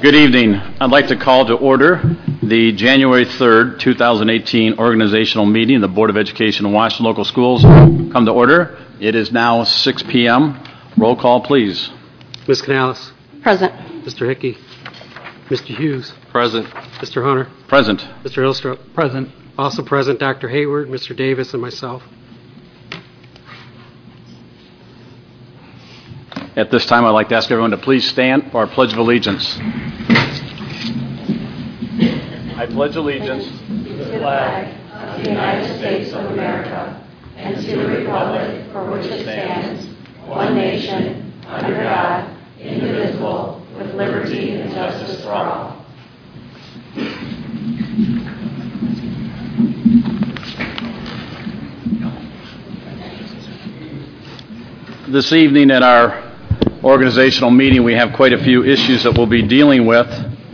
Good evening. I'd like to call to order the January 3rd, 2018 organizational meeting of the Board of Education of Washington Local Schools. Come to order. It is now 6 p.m. Roll call, please. Ms. Canales. Present. Mr. Hickey. Mr. Hughes. Present. Mr. Hunter. Present. Mr. Ilstrup. Present. Also present, Dr. Hayward, Mr. Davis, and myself. At this time, I'd like to ask everyone to please stand for our Pledge of Allegiance. I pledge allegiance To the flag of the United States of America and to the republic for which it stands, one nation, under God, indivisible, with liberty and justice for all. This evening at our organizational meeting, we have quite a few issues that we'll be dealing with.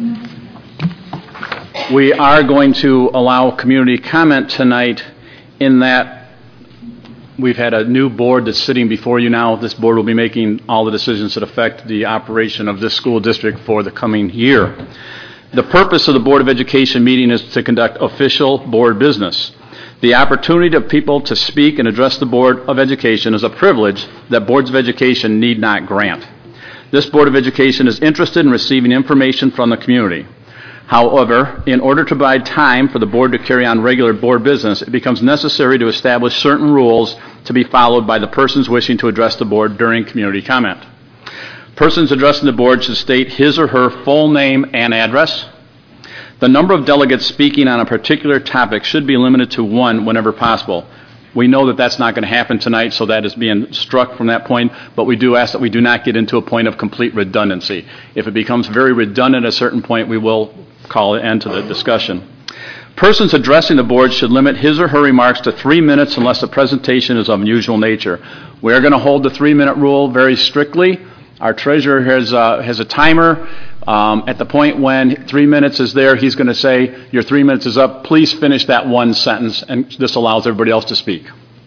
We are going to allow community comment tonight in that we've had a new board that's sitting before you now. This board will be making all the decisions that affect the operation of this school district for the coming year. The purpose of the Board of Education meeting is to conduct official board business. The opportunity of people to speak and address the Board of Education is a privilege that boards of education need not grant. This Board of Education is interested in receiving information from the community. However, in order to provide time for the board to carry on regular board business, it becomes necessary to establish certain rules to be followed by the persons wishing to address the board during community comment. Persons addressing the board should state his or her full name and address. The number of delegates speaking on a particular topic should be limited to one whenever possible. We know that that's not going to happen tonight, so that is being struck from that point, but we do ask that we do not get into a point of complete redundancy. If it becomes very redundant at a certain point, we will call an end to the discussion. Persons addressing the board should limit his or her remarks to 3 minutes unless the presentation is of unusual nature. We are going to hold the 3-minute rule very strictly. Our treasurer has a timer. At the point when 3 minutes is there, he's going to say, your 3 minutes is up. Please finish that one sentence, and this allows everybody else to speak.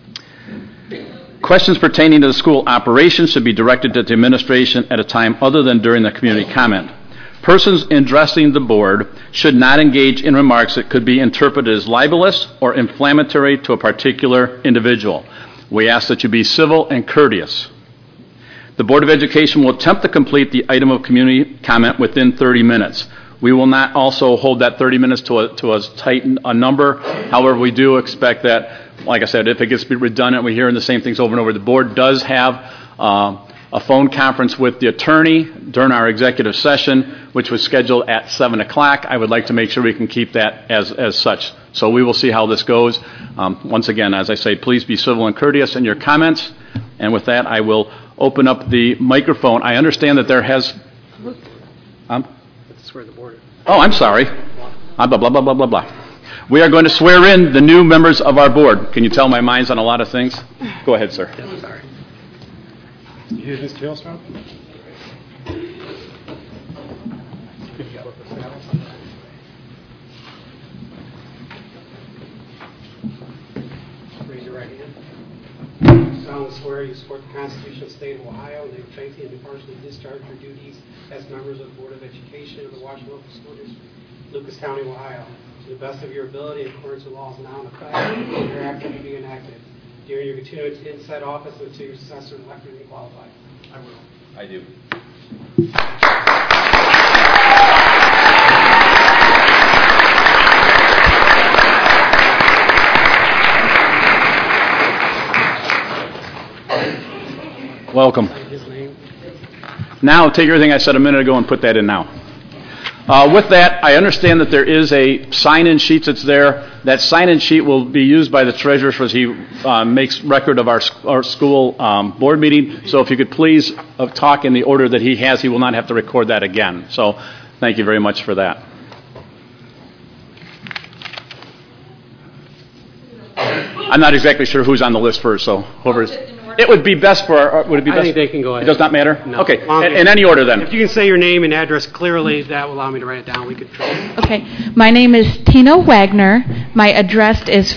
Questions pertaining to the school operations should be directed to the administration at a time other than during the community comment. Persons addressing the board should not engage in remarks that could be interpreted as libelous or inflammatory to a particular individual. We ask that you be civil and courteous. The Board of Education will attempt to complete the item of community comment within 30 minutes. We will not also hold that 30 minutes to as tight a number. However, we do expect that, like I said, if it gets redundant, we're hearing the same things over and over. The board does have a phone conference with the attorney during our executive session, which was scheduled at 7 o'clock. I would like to make sure we can keep that as such. So we will see how this goes. Once again, as I say, please be civil and courteous in your comments. And with that, I will open up the microphone. I understand that there has... Swear the board. Oh, I'm sorry. Blah, blah, blah, blah, blah, blah. We are going to swear in the new members of our board. Can you tell my minds on a lot of things? Go ahead, sir. Yeah, sorry. Here's Mr. Ilstrup. Raise your right hand. I solemnly swear you support the Constitution of the State of Ohio and that you faithfully and impartially discharge your duties as members of the Board of Education of the Washington Local School District, Lucas County, Ohio, to the best of your ability in accordance with laws now in effect and hereafter to be enacted. During your continuance in said office until your successor is elected and qualified. I will. I do. Welcome. Now, take everything I said a minute ago and put that in now. With that, I understand that there is a sign-in sheet that's there. That sign-in sheet will be used by the treasurer as he makes record of our school board meeting. So if you could please talk in the order that he has, he will not have to record that again. So thank you very much for that. I'm not exactly sure who's on the list first, so whoever is... It would be best for... would it be best? I think they can go ahead. It does not matter? No. Okay. In any order, then. If you can say your name and address clearly, that will allow me to write it down. We could try. Okay. My name is Tina Wagner. My address is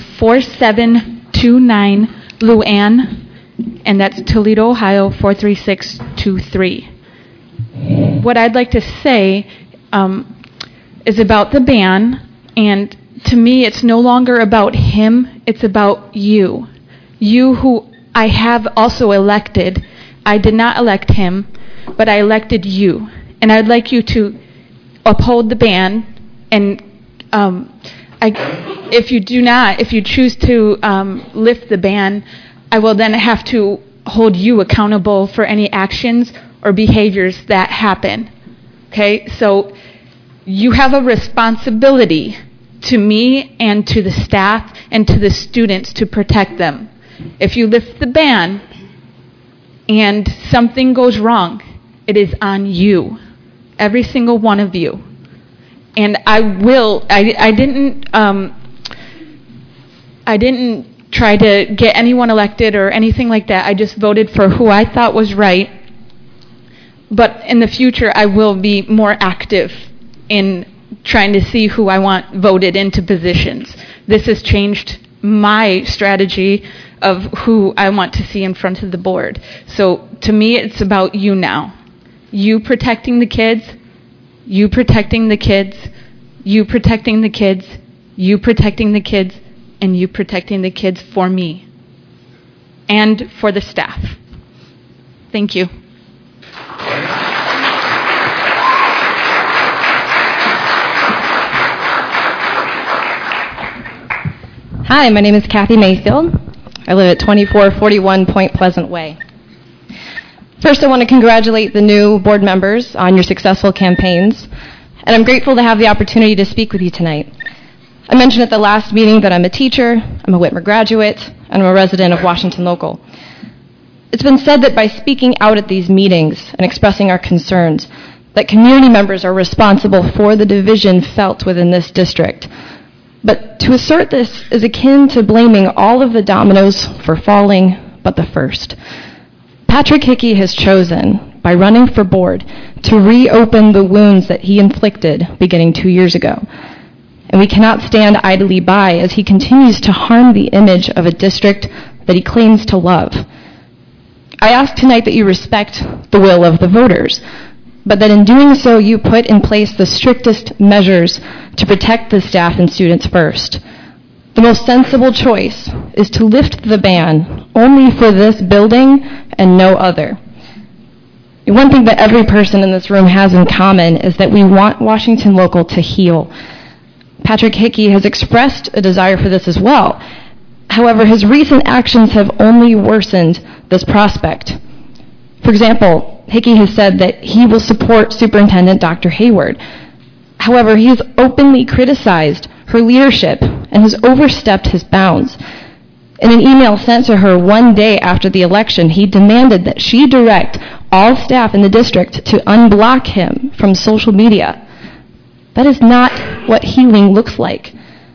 4729 Luann, and that's Toledo, Ohio, 43623. What I'd like to say, is about the ban, and to me, it's no longer about him, it's about you. You who I have also elected. I did not elect him, but I elected you. And I'd like you to uphold the ban, and if you choose to lift the ban, I will then have to hold you accountable for any actions or behaviors that happen. Okay, so you have a responsibility to me and to the staff and to the students to protect them. If you lift the ban and something goes wrong, it is on you, every single one of you. And I didn't try to get anyone elected or anything like that. I just voted for who I thought was right. But in the future, I will be more active in trying to see who I want voted into positions. This has changed my strategy of who I want to see in front of the board. So to me, it's about you now. You protecting the kids, you protecting the kids, you protecting the kids, you protecting the kids, and you protecting the kids for me and for the staff. Thank you. Hi, my name is Kathy Mayfield. I live at 2441 Point Pleasant Way. First, I want to congratulate the new board members on your successful campaigns, and I'm grateful to have the opportunity to speak with you tonight. I mentioned at the last meeting that I'm a teacher, I'm a Whitmer graduate, and I'm a resident of Washington Local. It's been said that by speaking out at these meetings and expressing our concerns, that community members are responsible for the division felt within this district. But to assert this is akin to blaming all of the dominoes for falling but the first. Patrick Hickey has chosen, by running for board, to reopen the wounds that he inflicted beginning 2 years ago. And we cannot stand idly by as he continues to harm the image of a district that he claims to love. I ask tonight that you respect the will of the voters, but that in doing so you put in place the strictest measures to protect the staff and students first. The most sensible choice is to lift the ban only for this building and no other. One thing that every person in this room has in common is that we want Washington Local to heal. Patrick Hickey has expressed a desire for this as well. However, his recent actions have only worsened this prospect. For example, Hickey has said that he will support Superintendent Dr. Hayward. However, he has openly criticized her leadership and has overstepped his bounds. In an email sent to her one day after the election, he demanded that she direct all staff in the district to unblock him from social media. That is not what healing looks like.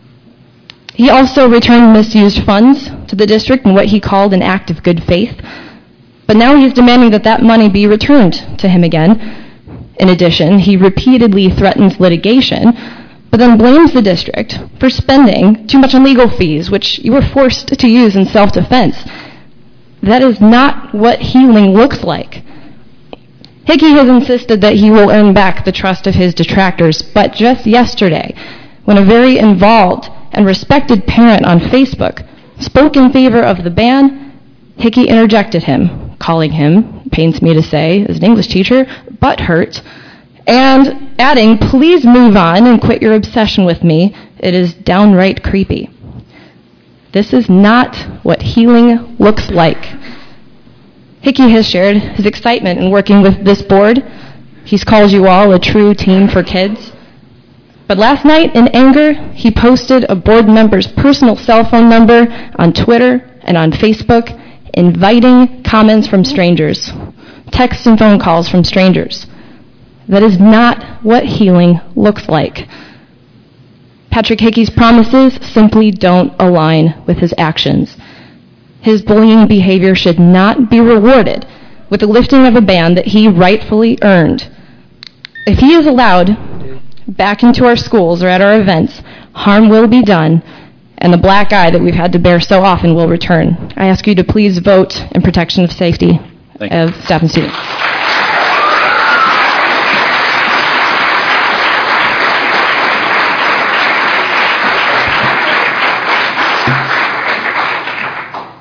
He also returned misused funds to the district in what he called an act of good faith. But now he's demanding that that money be returned to him again. In addition, he repeatedly threatens litigation, but then blames the district for spending too much on legal fees, which you were forced to use in self-defense. That is not what healing looks like. Hickey has insisted that he will earn back the trust of his detractors, but just yesterday, when a very involved and respected parent on Facebook spoke in favor of the ban, Hickey interjected him, calling him, pains me to say, as an English teacher, butthurt, and adding, "Please move on and quit your obsession with me. It is downright creepy." This is not what healing looks like. Hickey has shared his excitement in working with this board. He's called you all a true team for kids. But last night, in anger, he posted a board member's personal cell phone number on Twitter and on Facebook, inviting comments from strangers, texts and phone calls from strangers. That is not what healing looks like. Patrick Hickey's promises simply don't align with his actions. His bullying behavior should not be rewarded with the lifting of a ban that he rightfully earned. If he is allowed back into our schools or at our events, harm will be done, and the black eye that we've had to bear so often will return. I ask you to please vote in protection of safety of staff and students.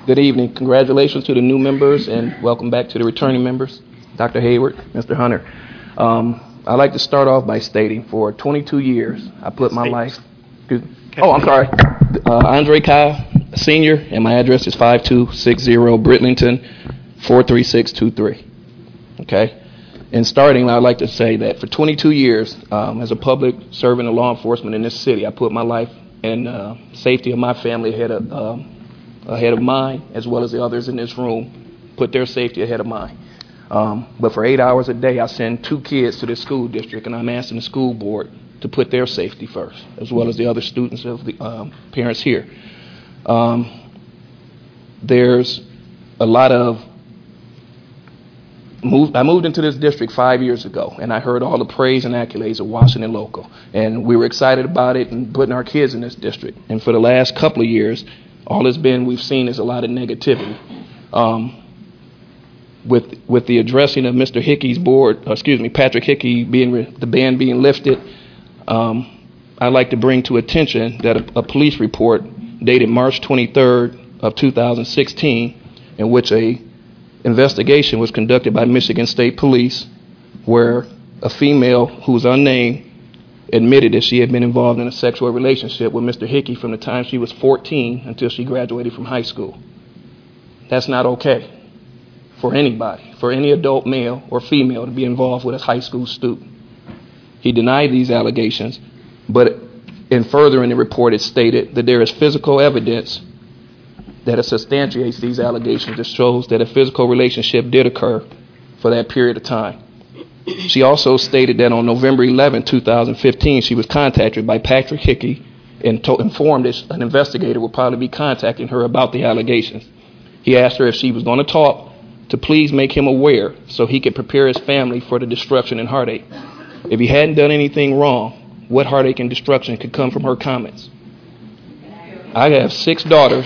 Good evening. Congratulations to the new members and welcome back to the returning members, Dr. Hayward, Mr. Hunter. I'd like to start off by stating for 22 years, I put my life... I'm sorry. Andre Kyle, Senior, and my address is 5260 Britlington, 43623. Okay? In starting, I'd like to say that for 22 years, as a public servant of law enforcement in this city, I put my life and safety of my family ahead of mine, as well as the others in this room, put their safety ahead of mine. But for 8 hours a day, I send 2 kids to this school district, and I'm asking the school board to put their safety first, as well as the other students of the parents here. There's a lot of... I moved into this district 5 years ago, and I heard all the praise and accolades of Washington Local, and we were excited about it and putting our kids in this district. And for the last couple of years, all we've seen is a lot of negativity. With the addressing of Mr. Hickey's board, Patrick Hickey the ban being lifted, I'd like to bring to attention that a police report dated March 23rd of 2016, in which a investigation was conducted by Michigan State Police, where a female who's unnamed admitted that she had been involved in a sexual relationship with Mr. Hickey from the time she was 14 until she graduated from high school. That's not okay for anybody, for any adult male or female to be involved with a high school student. He denied these allegations, but in furthering the report, it stated that there is physical evidence that substantiates these allegations that shows that a physical relationship did occur for that period of time. She also stated that on November 11, 2015, she was contacted by Patrick Hickey and informed that an investigator would probably be contacting her about the allegations. He asked her if she was going to talk to please make him aware so he could prepare his family for the destruction and heartache. If he hadn't done anything wrong, what heartache and destruction could come from her comments? I have 6 daughters.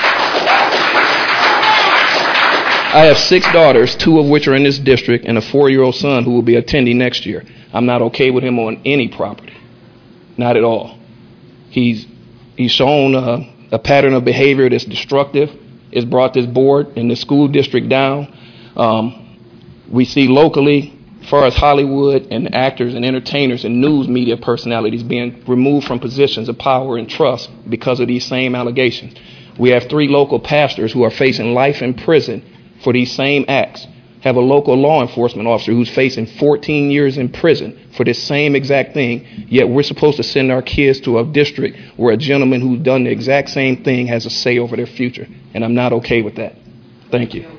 2 of which are in this district, and a 4-year-old son who will be attending next year. I'm not okay with him on any property. Not at all. He's shown a pattern of behavior that's destructive. It's brought this board and the school district down. We see locally, as far as Hollywood and actors and entertainers and news media personalities being removed from positions of power and trust because of these same allegations. We have 3 local pastors who are facing life in prison for these same acts. Have a local law enforcement officer who's facing 14 years in prison for this same exact thing, yet we're supposed to send our kids to a district where a gentleman who's done the exact same thing has a say over their future. And I'm not okay with that. Thank you.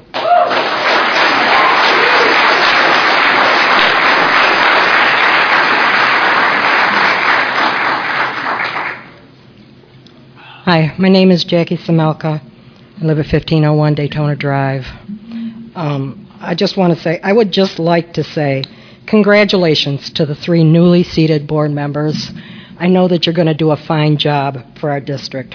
Hi, my name is Jackie Samelka. I live at 1501 Daytona Drive. I would just like to say congratulations to the 3 newly seated board members. I know that you're going to do a fine job for our district.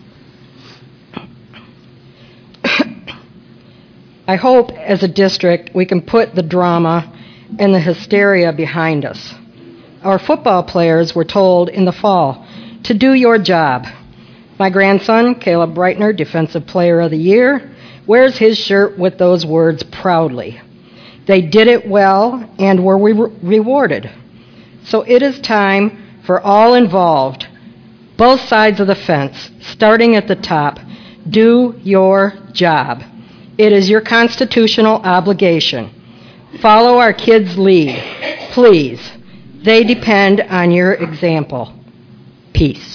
I hope as a district we can put the drama and the hysteria behind us. Our football players were told in the fall to do your job. My grandson, Caleb Breitner, Defensive Player of the Year, wears his shirt with those words proudly. They did it well and were rewarded. So it is time for all involved, both sides of the fence, starting at the top, do your job. It is your constitutional obligation. Follow our kids' lead, please. They depend on your example. Peace.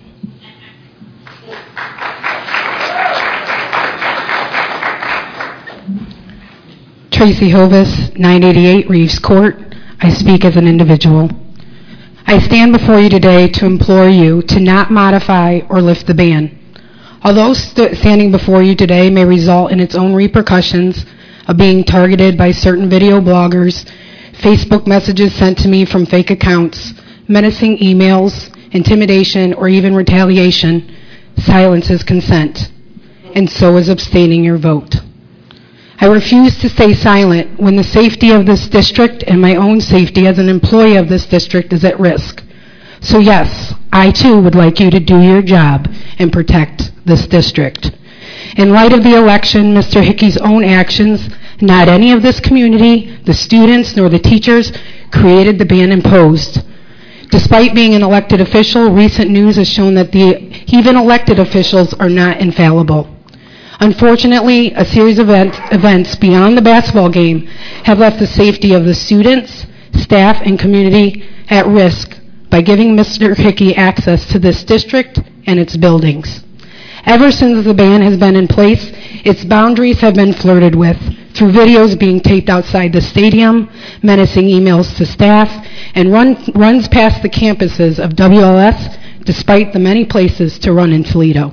Tracy Hovis, 988 Reeves Court. I speak as an individual. I stand before you today to implore you to not modify or lift the ban. Although standing before you today may result in its own repercussions of being targeted by certain video bloggers, Facebook messages sent to me from fake accounts, menacing emails, intimidation, or even retaliation, silence is consent, and so is abstaining your vote. I refuse to stay silent when the safety of this district and my own safety as an employee of this district is at risk. So yes, I too would like you to do your job and protect this district. In light of the election, Mr. Hickey's own actions, not any of this community, the students, nor the teachers, created the ban imposed. Despite being an elected official, recent news has shown that even elected officials are not infallible. Unfortunately, a series of events beyond the basketball game have left the safety of the students, staff, and community at risk by giving Mr. Hickey access to this district and its buildings. Ever since the ban has been in place, its boundaries have been flirted with through videos being taped outside the stadium, menacing emails to staff, and runs past the campuses of WLS despite the many places to run in Toledo.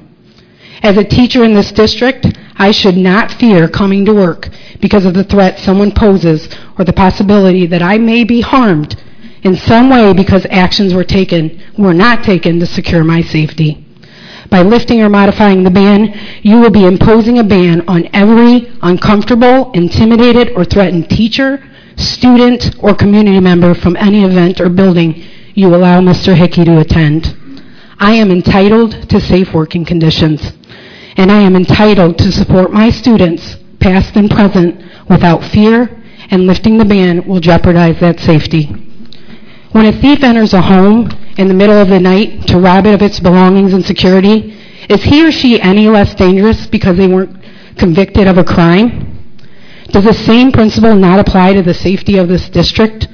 As a teacher in this district, I should not fear coming to work because of the threat someone poses or the possibility that I may be harmed in some way because actions were not taken to secure my safety. By lifting or modifying the ban, you will be imposing a ban on every uncomfortable, intimidated, or threatened teacher, student, or community member from any event or building you allow Mr. Hickey to attend. I am entitled to safe working conditions, and I am entitled to support my students, past and present, without fear, and lifting the ban will jeopardize that safety. When a thief enters a home in the middle of the night to rob it of its belongings and security, is he or she any less dangerous because they weren't convicted of a crime? Does the same principle not apply to the safety of this district?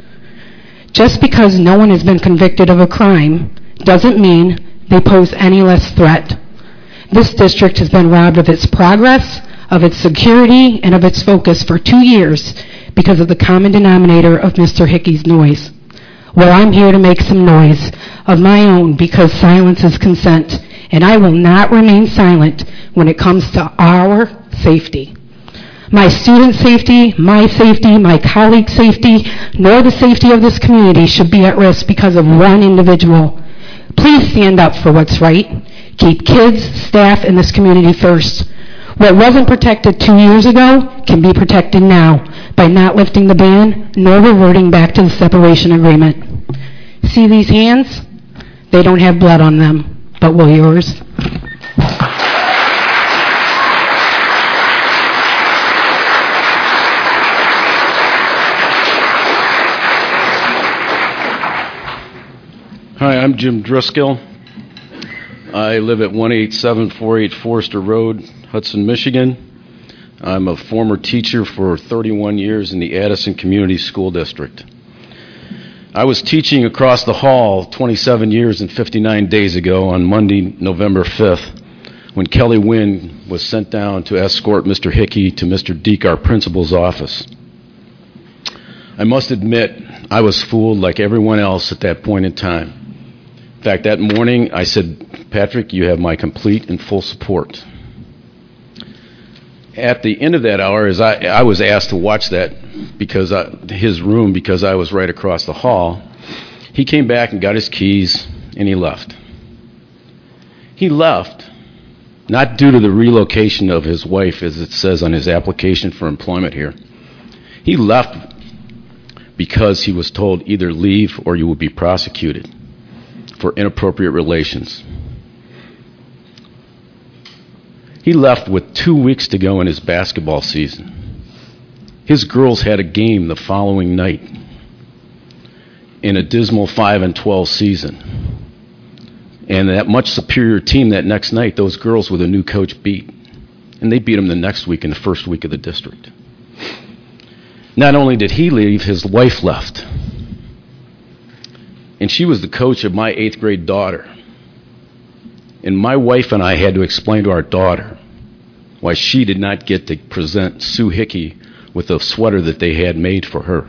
Just because no one has been convicted of a crime doesn't mean they pose any less threat. This district has been robbed of its progress, of its security, and of its focus for 2 years because of the common denominator of Mr. Hickey's noise. Well, I'm here to make some noise of my own because silence is consent, and I will not remain silent when it comes to our safety. My students' safety, my colleagues' safety, nor the safety of this community should be at risk because of one individual. Please stand up for what's right. Keep kids, staff, and this community first. What wasn't protected 2 years ago can be protected now by not lifting the ban nor reverting back to the separation agreement. See these hands? They don't have blood on them, but will yours? Hi, I'm Jim Driscoll. I live at 18748 Forester Road, Hudson, Michigan. I'm a former teacher for 31 years in the Addison Community School District. I was teaching across the hall 27 years and 59 days ago on Monday, November 5th, when Kelly Wynn was sent down to escort Mr. Hickey to Mr. Deek, our principal's office. I must admit, I was fooled like everyone else at that point in time. In fact, that morning I said, Patrick, you have my complete and full support. At the end of that hour, as I was asked to watch that his room because I was right across the hall, he came back and got his keys and he left. He left not due to the relocation of his wife, as it says on his application for employment here. He left because he was told either leave or you will be prosecuted for inappropriate relations. He left with 2 weeks to go in his basketball season. His girls had a game the following night in a dismal 5-12 season. And that much superior team that next night, those girls with a new coach beat. And they beat them the next week in the first week of the district. Not only did he leave, his wife left. And she was the coach of my 8th grade daughter. And my wife and I had to explain to our daughter why she did not get to present Sue Hickey with a sweater that they had made for her.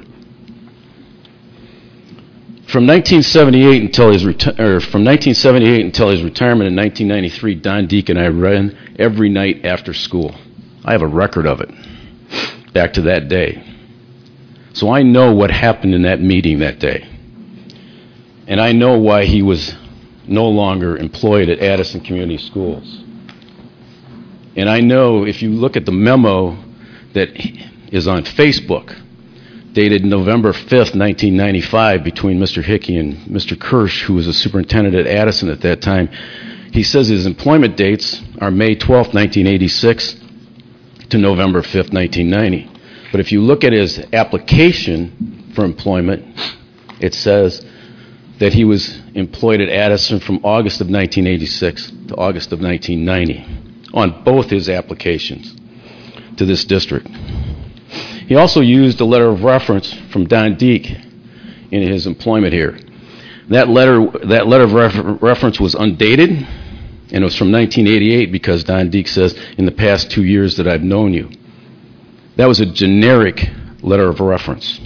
From 1978 until his retirement in 1993, Don Deek and I ran every night after school. I have a record of it, back to that day. So I know what happened in that meeting that day. And I know why he was no longer employed at Addison Community Schools. And I know if you look at the memo that is on Facebook, dated November 5th, 1995, between Mr. Hickey and Mr. Kirsch, who was a superintendent at Addison at that time, He says his employment dates are May 12th, 1986 to November 5th, 1990. But if you look at his application for employment, it says that he was employed at Addison from August of 1986 to August of 1990 on both his applications to this district. He also used a letter of reference from Don Deek in his employment here. That letter of reference was undated, and it was from 1988 because Don Deek says, in the past 2 years that I've known you. That was a generic letter of reference.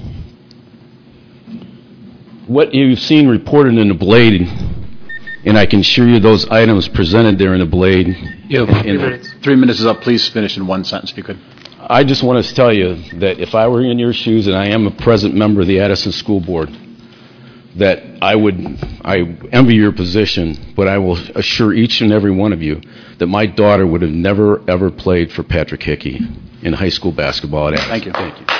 What you've seen reported in the Blade, and I can assure you those items presented there in the Blade. You have 3 minutes is up. Please finish in one sentence if you could. I just want to tell you that if I were in your shoes, and I am a present member of the Addison School Board, that I envy your position, but I will assure each and every one of you that my daughter would have never, ever played for Patrick Hickey in high school basketball at Addison. Thank you. Thank you.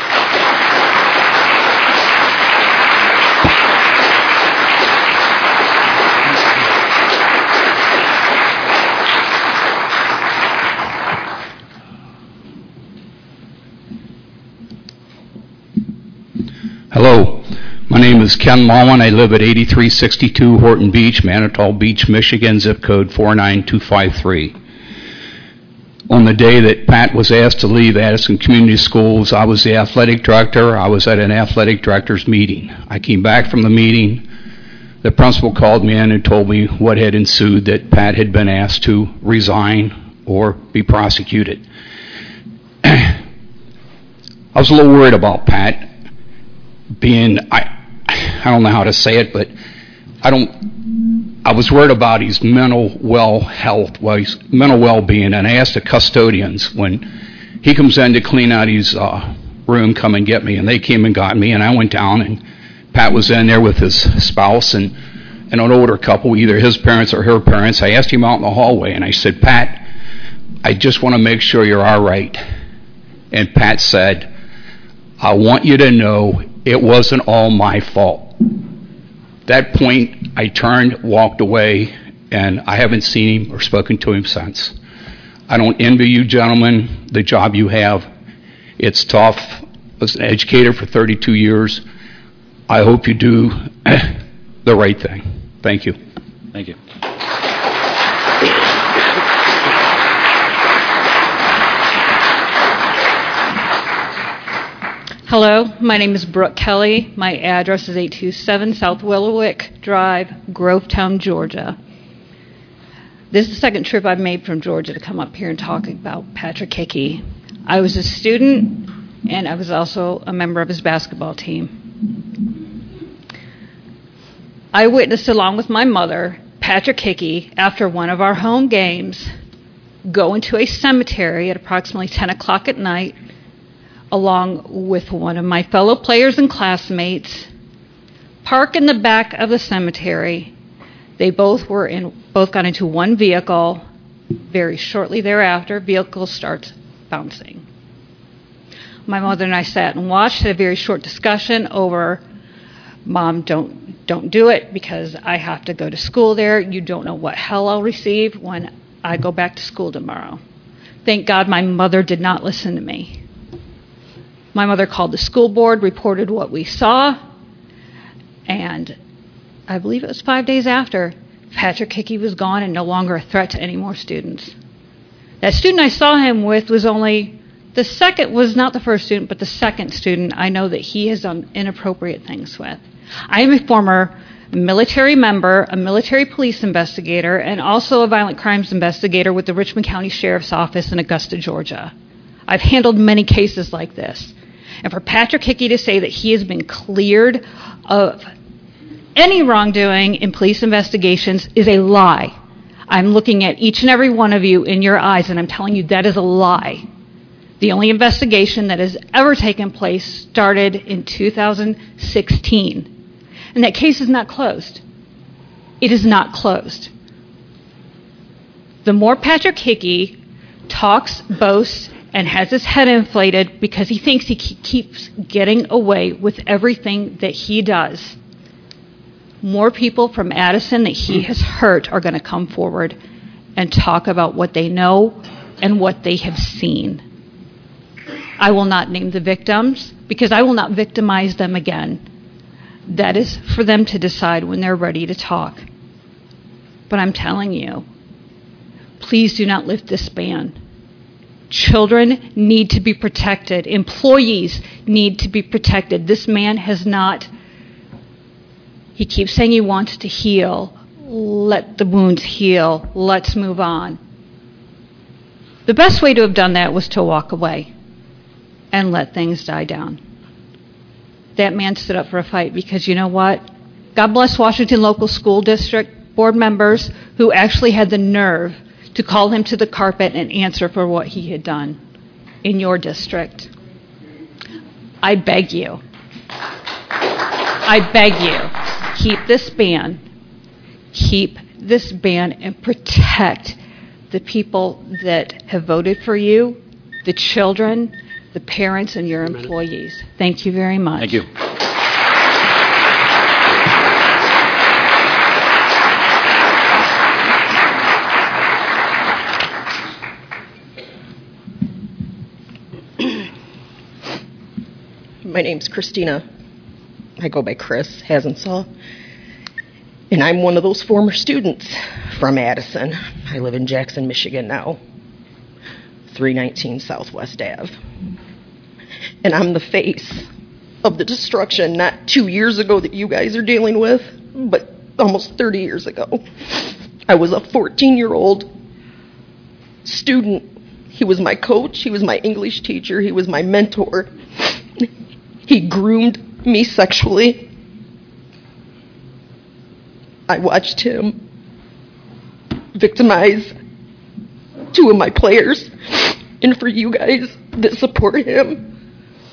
Hello, my name is Ken Mullen. I live at 8362 Horton Beach, Manitou Beach, Michigan, zip code 49253. On the day that Pat was asked to leave Addison Community Schools, I was the athletic director. I was at an athletic director's meeting. I came back from the meeting. The principal called me in and told me what had ensued, that Pat had been asked to resign or be prosecuted. I was a little worried about Pat. I don't know how to say it, but I was worried about his mental well-being, and I asked the custodians when he comes in to clean out his room, come and get me, and they came and got me, and I went down, and Pat was in there with his spouse and an older couple, either his parents or her parents. I asked him out in the hallway, and I said, "Pat, I just want to make sure you're all right." And Pat said, "I want you to know it wasn't all my fault." That point, I turned, walked away, and I haven't seen him or spoken to him since. I don't envy you gentlemen the job you have. It's tough. I was an educator for 32 years. I hope you do the right thing. Thank you. Thank you. Hello, my name is Brooke Kelly. My address is 827 South Willowick Drive, Grovetown, Georgia. This is the second trip I've made from Georgia to come up here and talk about Patrick Hickey. I was a student, and I was also a member of his basketball team. I witnessed, along with my mother, Patrick Hickey, after one of our home games, go into a cemetery at approximately 10 o'clock at night, along with one of my fellow players and classmates, park in the back of the cemetery. They both got into one vehicle. Very shortly thereafter, vehicle starts bouncing. My mother and I sat and watched, had a very short discussion over, "Mom, don't do it because I have to go to school there. You don't know what hell I'll receive when I go back to school tomorrow." Thank God my mother did not listen to me. My mother called the school board, reported what we saw, and I believe it was 5 days after, Patrick Hickey was gone and no longer a threat to any more students. That student I saw him with was not the first student, but the second student I know that he has done inappropriate things with. I am a former military member, a military police investigator, and also a violent crimes investigator with the Richmond County Sheriff's Office in Augusta, Georgia. I've handled many cases like this. And for Patrick Hickey to say that he has been cleared of any wrongdoing in police investigations is a lie. I'm looking at each and every one of you in your eyes, and I'm telling you that is a lie. The only investigation that has ever taken place started in 2016. And that case is not closed. It is not closed. The more Patrick Hickey talks, boasts, and has his head inflated because he thinks he keeps getting away with everything that he does, more people from Addison that he has hurt are going to come forward and talk about what they know and what they have seen. I will not name the victims because I will not victimize them again. That is for them to decide when they're ready to talk. But I'm telling you, please do not lift this ban. Children need to be protected. Employees need to be protected. This man has not. He keeps saying he wants to heal. Let the wounds heal. Let's move on. The best way to have done that was to walk away and let things die down. That man stood up for a fight because you know what? God bless Washington Local School District board members who actually had the nerve to call him to the carpet and answer for what he had done in your district. I beg you, keep this ban. Keep this ban and protect the people that have voted for you, the children, the parents, and your employees. Thank you very much. Thank you. My name's Christina. I go by Chris Hasensaw. And I'm one of those former students from Addison. I live in Jackson, Michigan now. 319 Southwest Ave. And I'm the face of the destruction not 2 years ago that you guys are dealing with, but almost 30 years ago. I was a 14-year-old student. He was my coach. He was my English teacher. He was my mentor. He groomed me sexually. I watched him victimize 2 of my players. And for you guys that support him,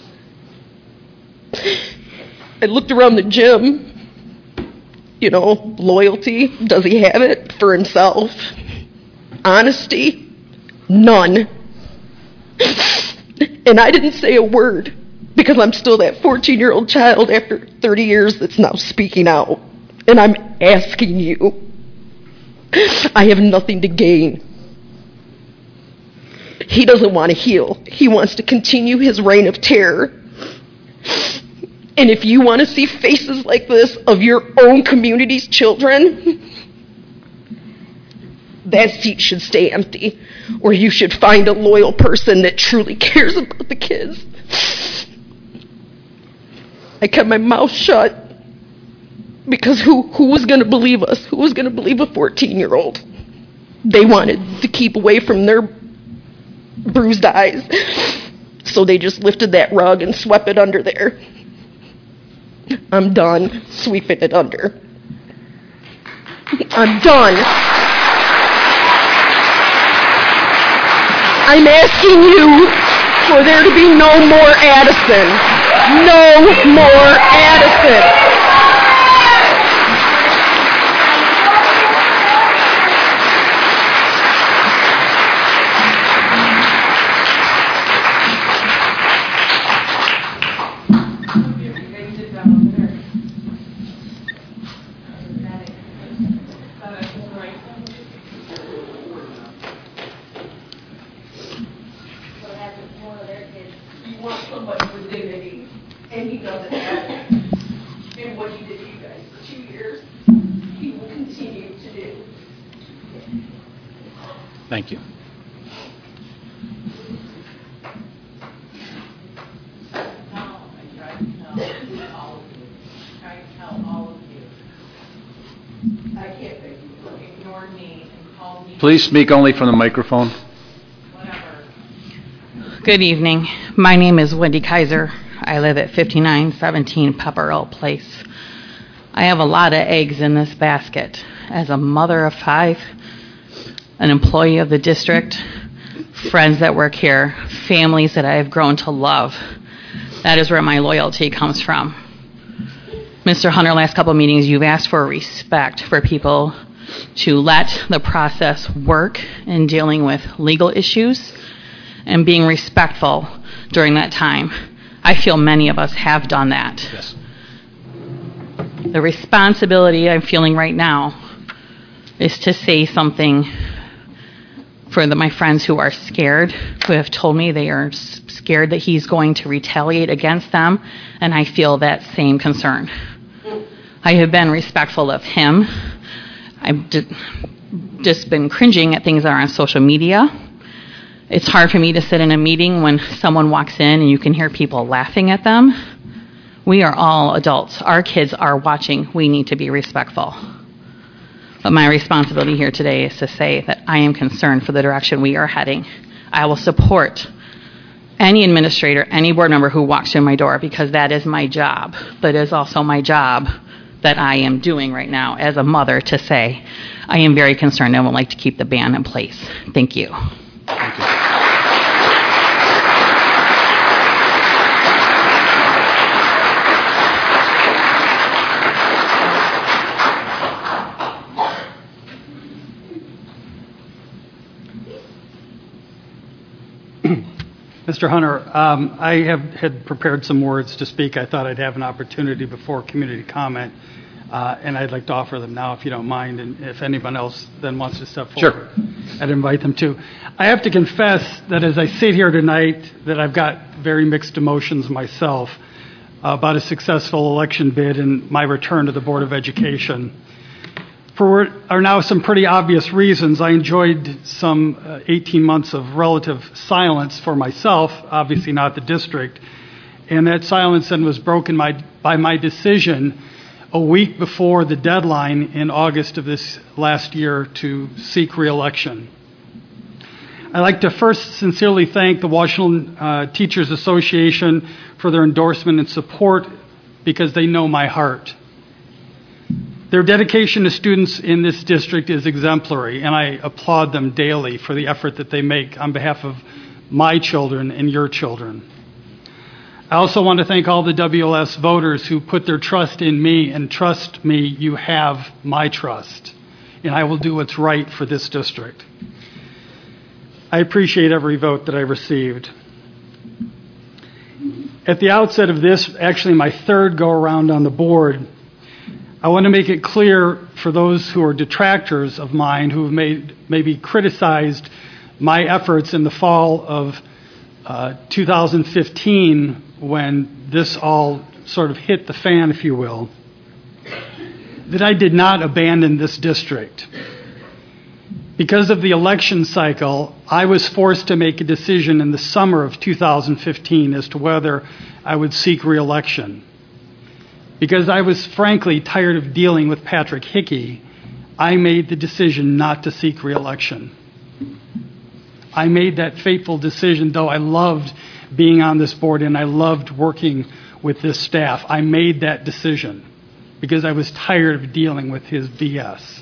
I looked around the gym. You know, loyalty, does he have it for himself? Honesty, none. And I didn't say a word because I'm still that 14-year-old child after 30 years that's now speaking out. And I'm asking you, I have nothing to gain. He doesn't want to heal. He wants to continue his reign of terror. And if you want to see faces like this of your own community's children, that seat should stay empty. Or you should find a loyal person that truly cares about the kids. I kept my mouth shut because who was going to believe us? Who was going to believe a 14-year-old? They wanted to keep away from their bruised eyes. So they just lifted that rug and swept it under there. I'm done sweeping it under. I'm done. I'm asking you for there to be no more Addison. No more Addison. Thank you. Please speak only from the microphone. Good evening. My name is Wendy Kaiser. I live at 5917 Pepperell Place. I have a lot of eggs in this basket. As a mother of 5, an employee of the district, friends that work here, families that I have grown to love. That is where my loyalty comes from. Mr. Hunter, last couple of meetings, you've asked for respect for people to let the process work in dealing with legal issues and being respectful during that time. I feel many of us have done that. Yes. The responsibility I'm feeling right now is to say something for my friends who are scared, who have told me they are scared that he's going to retaliate against them, and I feel that same concern. I have been respectful of him. I've just been cringing at things that are on social media. It's hard for me to sit in a meeting when someone walks in and you can hear people laughing at them. We are all adults. Our kids are watching. We need to be respectful. But my responsibility here today is to say that I am concerned for the direction we are heading. I will support any administrator, any board member who walks through my door, because that is my job. But it is also my job that I am doing right now as a mother to say, I am very concerned and would like to keep the ban in place. Thank you. Thank you. Mr. Hunter, I had prepared some words to speak. I thought I'd have an opportunity before community comment, and I'd like to offer them now, if you don't mind, and if anyone else then wants to step forward, sure, I'd invite them to. I have to confess that as I sit here tonight, that I've got very mixed emotions myself about a successful election bid and my return to the Board of Education. For what are now some pretty obvious reasons, I enjoyed some 18 months of relative silence for myself, obviously not the district, and that silence then was broken by my decision a week before the deadline in August of this last year to seek re-election. I'd like to first sincerely thank the Washington Teachers Association for their endorsement and support, because they know my heart. Their dedication to students in this district is exemplary, and I applaud them daily for the effort that they make on behalf of my children and your children. I also want to thank all the WLS voters who put their trust in me, and trust me, you have my trust, and I will do what's right for this district. I appreciate every vote that I received. At the outset of this, actually my third go-around on the board, I want to make it clear for those who are detractors of mine, who have maybe criticized my efforts in the fall of 2015, when this all sort of hit the fan, if you will, that I did not abandon this district. Because of the election cycle, I was forced to make a decision in the summer of 2015 as to whether I would seek re-election. Because I was frankly tired of dealing with Patrick Hickey, I made the decision not to seek re-election. I made that fateful decision, though I loved being on this board and I loved working with this staff. I made that decision because I was tired of dealing with his BS.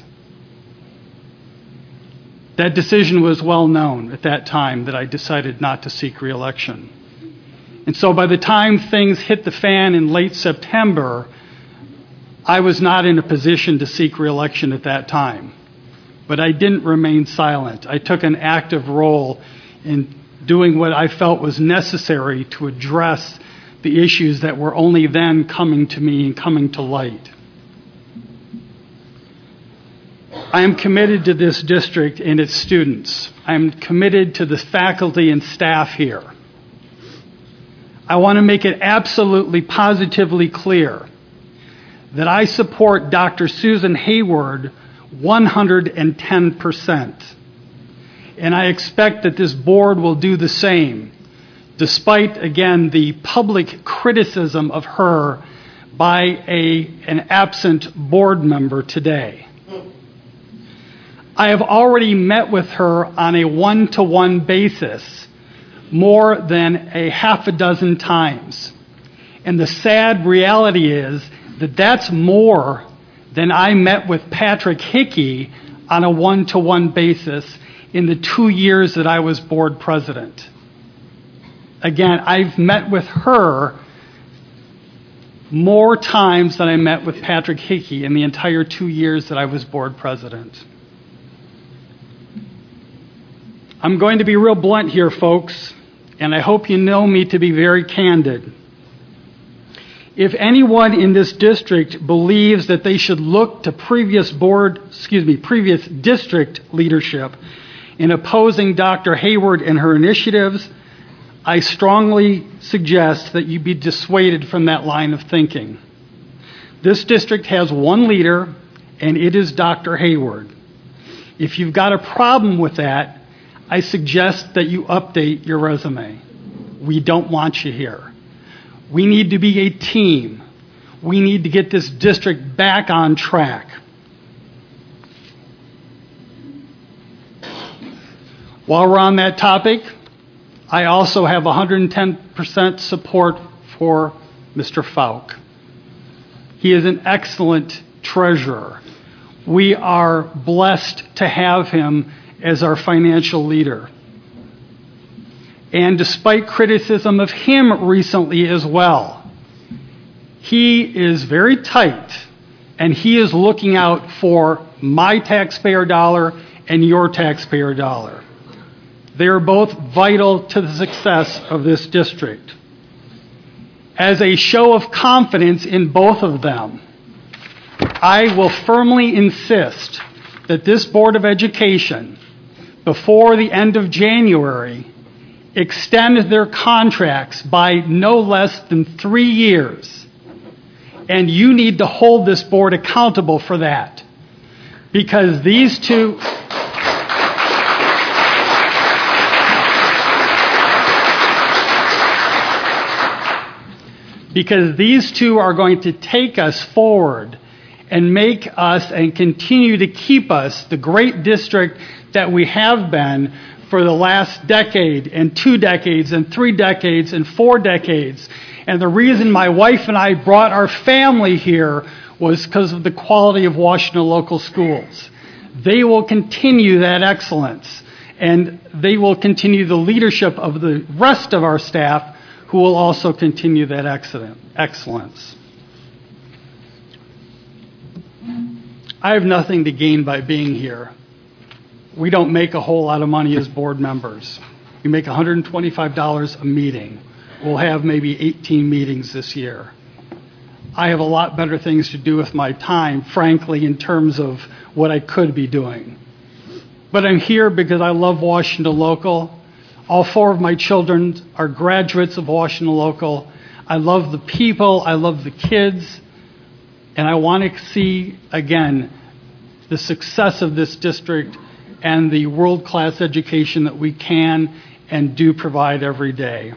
That decision was well known at that time, that I decided not to seek re-election. And so by the time things hit the fan in late September, I was not in a position to seek re-election at that time. But I didn't remain silent. I took an active role in doing what I felt was necessary to address the issues that were only then coming to me and coming to light. I am committed to this district and its students. I am committed to the faculty and staff here. I want to make it absolutely positively clear that I support Dr. Susan Hayward 110%. And I expect that this board will do the same, despite, again, the public criticism of her by an absent board member today. I have already met with her on a one-to-one basis more than a half a dozen times. And the sad reality is that that's more than I met with Patrick Hickey on a one-to-one basis in the 2 years that I was board president. Again, I've met with her more times than I met with Patrick Hickey in the entire 2 years that I was board president. I'm going to be real blunt here, folks, and I hope you know me to be very candid. If anyone in this district believes that they should look to previous district leadership in opposing Dr. Hayward and her initiatives, I strongly suggest that you be dissuaded from that line of thinking. This district has one leader, and it is Dr. Hayward. If you've got a problem with that, I suggest that you update your resume. We don't want you here. We need to be a team. We need to get this district back on track. While we're on that topic, I also have 110% support for Mr. Falk. He is an excellent treasurer. We are blessed to have him as our financial leader. And despite criticism of him recently as well, he is very tight, and he is looking out for my taxpayer dollar and your taxpayer dollar. They are both vital to the success of this district. As a show of confidence in both of them, I will firmly insist that this Board of Education, before the end of January, extend their contracts by no less than 3 years. And you need to hold this board accountable for that. Because these two are going to take us forward and make us and continue to keep us the great district that we have been for the last decade and 2 decades and 3 decades and 4 decades. And the reason my wife and I brought our family here was because of the quality of Washtenaw local schools. They will continue that excellence, and they will continue the leadership of the rest of our staff, who will also continue that excellence. I have nothing to gain by being here. We don't make a whole lot of money as board members. We make $125 a meeting. We'll have maybe 18 meetings this year. I have a lot better things to do with my time, frankly, in terms of what I could be doing. But I'm here because I love Washtenaw Local. All 4 of my children are graduates of Washtenaw Local. I love the people. I love the kids. And I want to see, again, the success of this district and the world-class education that we can and do provide every day.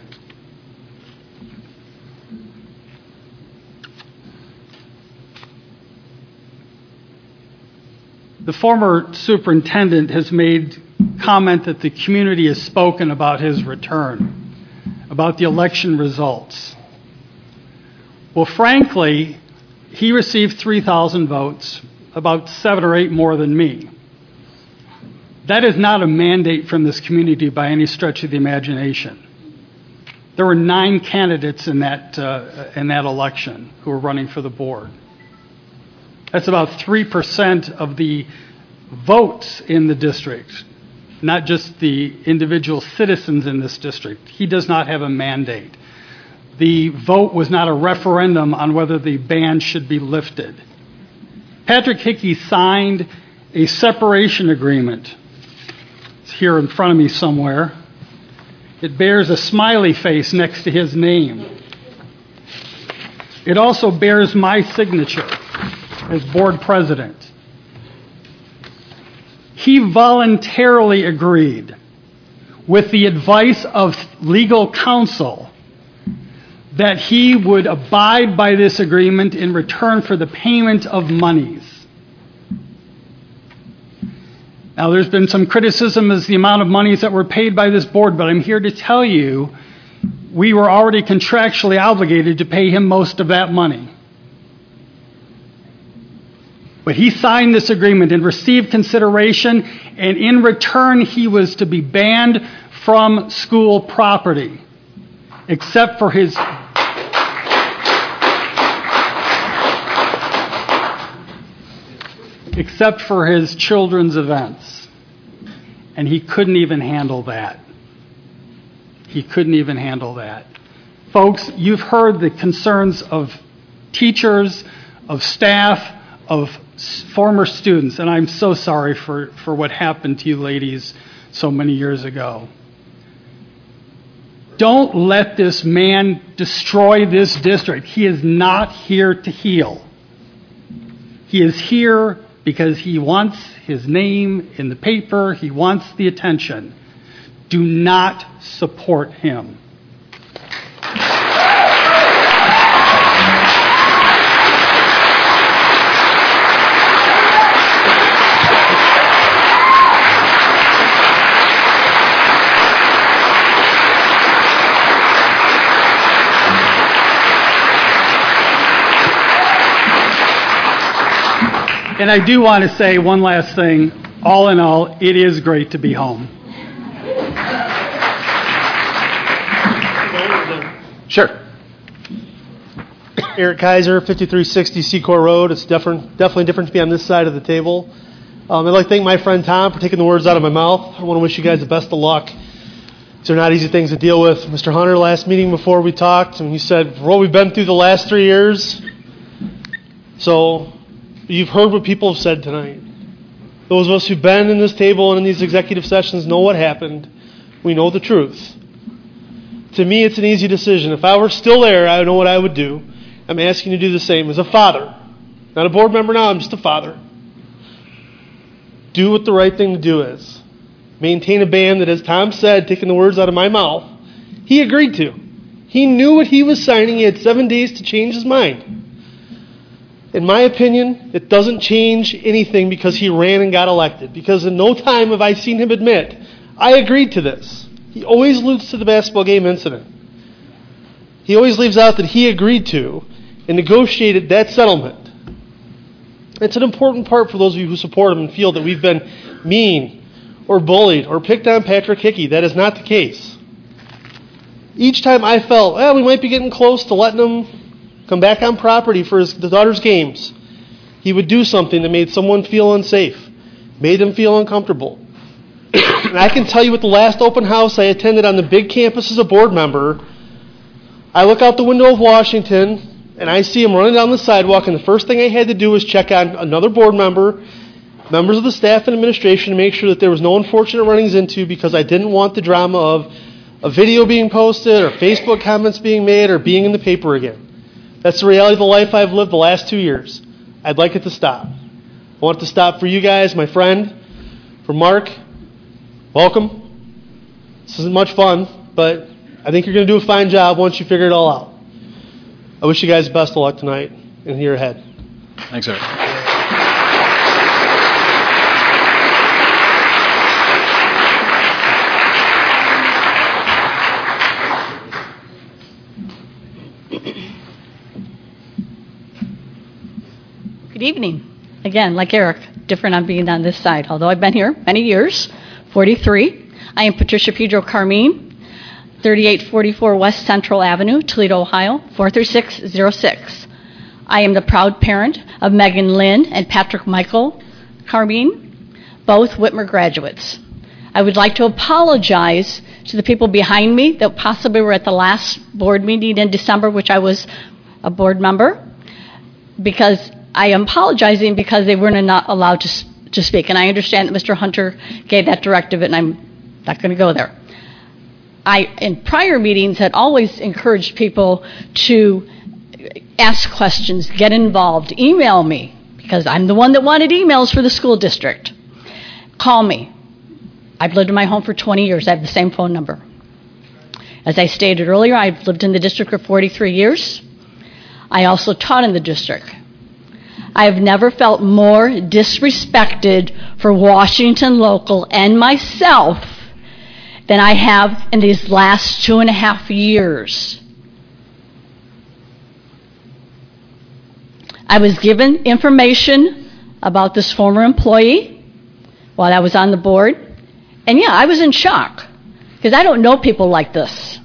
The former superintendent has made comment that the community has spoken about his return, about the election results. Well, frankly, he received 3,000 votes, about 7 or 8 more than me. That is not a mandate from this community by any stretch of the imagination. There were 9 candidates in that election who were running for the board. That's about 3% of the votes in the district, not just the individual citizens in this district. He does not have a mandate. The vote was not a referendum on whether the ban should be lifted. Patrick Hickey signed a separation agreement. It's here in front of me somewhere. It bears a smiley face next to his name. It also bears my signature as board president. He voluntarily agreed, with the advice of legal counsel, that he would abide by this agreement in return for the payment of monies. Now, there's been some criticism as the amount of monies that were paid by this board, but I'm here to tell you we were already contractually obligated to pay him most of that money. But he signed this agreement and received consideration, and in return he was to be banned from school property, except for his children's events. And he couldn't even handle that. He couldn't even handle that. Folks, you've heard the concerns of teachers, of staff, of former students, and I'm so sorry for what happened to you ladies so many years ago. Don't let this man destroy this district. He is not here to heal. He is here because he wants his name in the paper. He wants the attention. Do not support him. And I do want to say one last thing. All in all, it is great to be home. Sure. Eric Kaiser, 5360 Secor Road. It's definitely different to be on this side of the table. I'd like to thank my friend Tom for taking the words out of my mouth. I want to wish you guys the best of luck. These are not easy things to deal with. Mr. Hunter, last meeting before we talked, and you said, what we've been through the last 3 years. So you've heard what people have said tonight. Those of us who've been in this table and in these executive sessions know what happened. We know the truth. To me, it's an easy decision. If I were still there, I know what I would do. I'm asking you to do the same as a father. Not a board member now, I'm just a father. Do what the right thing to do is. Maintain a band that, as Tom said, taking the words out of my mouth, he agreed to. He knew what he was signing. He had 7 days to change his mind. In my opinion, it doesn't change anything because he ran and got elected. Because in no time have I seen him admit, I agreed to this. He always alludes to the basketball game incident. He always leaves out that he agreed to and negotiated that settlement. It's an important part for those of you who support him and feel that we've been mean or bullied or picked on Patrick Hickey. That is not the case. Each time I felt, we might be getting close to letting him come back on property for his daughter's games, he would do something that made someone feel unsafe, made them feel uncomfortable. And I can tell you, at the last open house I attended on the big campus as a board member, I look out the window of Washington and I see him running down the sidewalk, and the first thing I had to do was check on another board member, members of the staff and administration, to make sure that there was no unfortunate runnings into, because I didn't want the drama of a video being posted or Facebook comments being made or being in the paper again. That's the reality of the life I've lived the last 2 years. I'd like it to stop. I want it to stop for you guys, my friend, for Mark. Welcome. This isn't much fun, but I think you're going to do a fine job once you figure it all out. I wish you guys the best of luck tonight and year ahead. Thanks, Eric. Good evening. Again, like Eric, different on being on this side. Although I've been here many years, 43. I am Patricia Pedro Carmine, 3844 West Central Avenue, Toledo, Ohio, 43606. I am the proud parent of Megan Lynn and Patrick Michael Carmine, both Whitmer graduates. I would like to apologize to the people behind me that possibly were at the last board meeting in December, which I was a board member, because I am apologizing because they weren't not allowed to speak. And I understand that Mr. Hunter gave that directive, and I'm not going to go there. I, in prior meetings, had always encouraged people to ask questions, get involved, email me, because I'm the one that wanted emails for the school district. Call me. I've lived in my home for 20 years. I have the same phone number. As I stated earlier, I've lived in the district for 43 years. I also taught in the district. I have never felt more disrespected for Washington Local and myself than I have in these last 2.5 years. I was given information about this former employee while I was on the board. And yeah, I was in shock because I don't know people like this.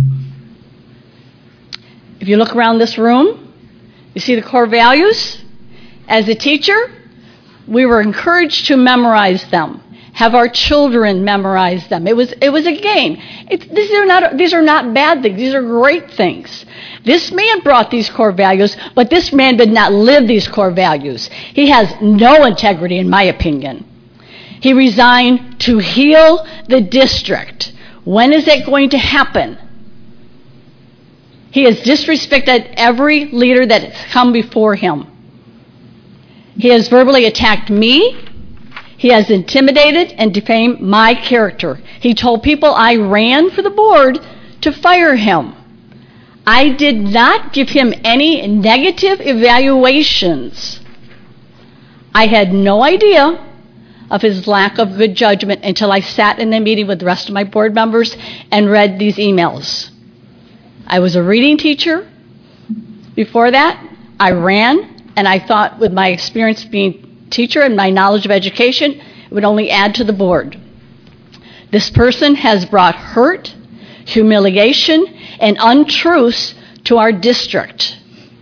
If you look around this room, you see the core values. As a teacher, we were encouraged to memorize them. have our children memorize them. It was a game. These are not bad things. These are great things. This man brought these core values, but this man did not live these core values. He has no integrity, in my opinion. He resigned to heal the district. When is that going to happen? He has disrespected every leader that has come before him. He has verbally attacked me. He has intimidated and defamed my character. He told people I ran for the board to fire him. I did not give him any negative evaluations. I had no idea of his lack of good judgment until I sat in the meeting with the rest of my board members and read these emails. I was a reading teacher. Before that, I ran, and I thought with my experience being teacher and my knowledge of education, it would only add to the board. This person has brought hurt, humiliation, and untruths to our district.